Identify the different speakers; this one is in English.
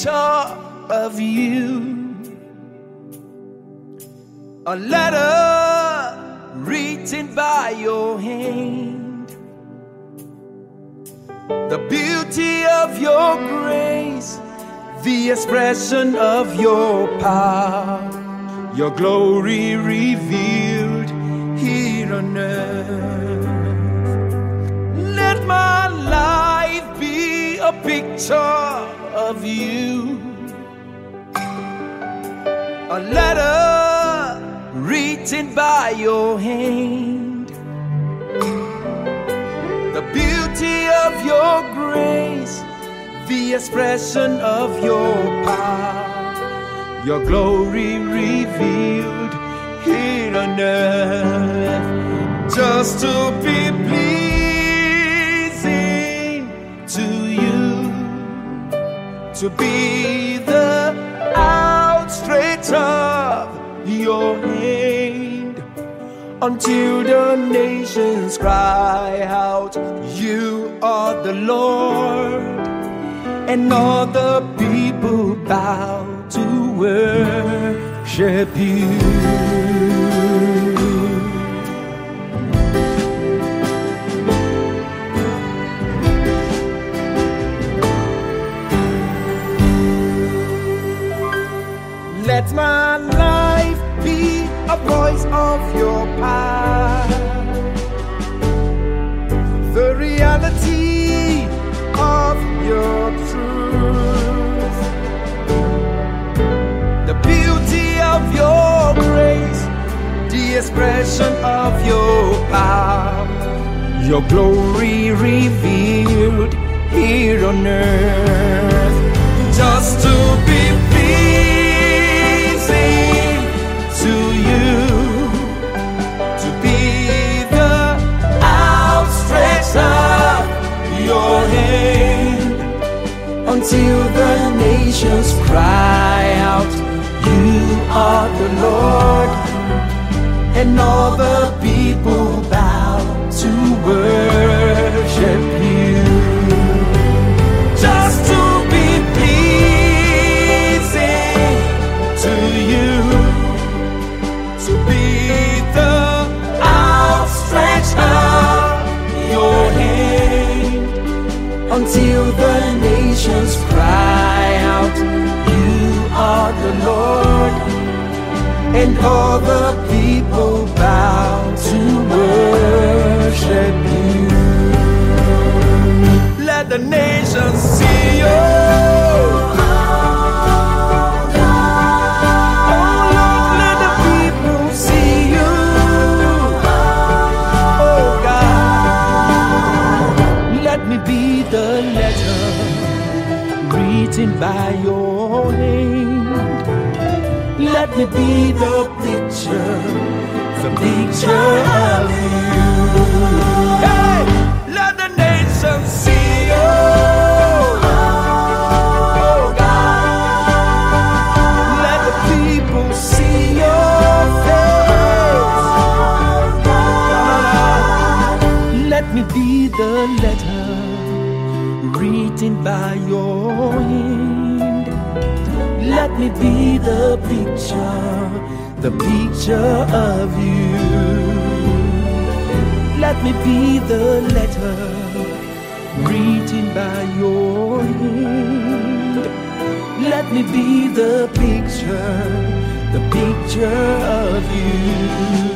Speaker 1: picture of you. A letter written by your hand. The beauty of your grace, the expression of your power, your glory revealed here on earth. Let my life be a picture of you. A letter written by your hand. The beauty of your grace, the expression of your power, your glory revealed here on earth. Just to be pleasing to you, to be the outstretch of your hand, until the nations cry out, you are the Lord, and all the people bow to worship you. Let my life be a voice of your power, the reality of your truth, the beauty of your grace, the expression of your power, your glory revealed here on earth. Just to be to you, to be the outstretch of your hand, until the nations cry out, you are the Lord, and all the people bow to worship you. Just to be pleasing to you, to be the outstretch of your hand, until the nations cry out, you are the Lord, and all the people bow to worship you. Let the nations see you. The letter written by your hand. Let me be the picture of you. Hey, let the nations see you. Oh God, let the people see your face. Let me be the letter written by your hand. Let me be the picture of you. Let me be the letter written by your hand. Let me be the picture of you.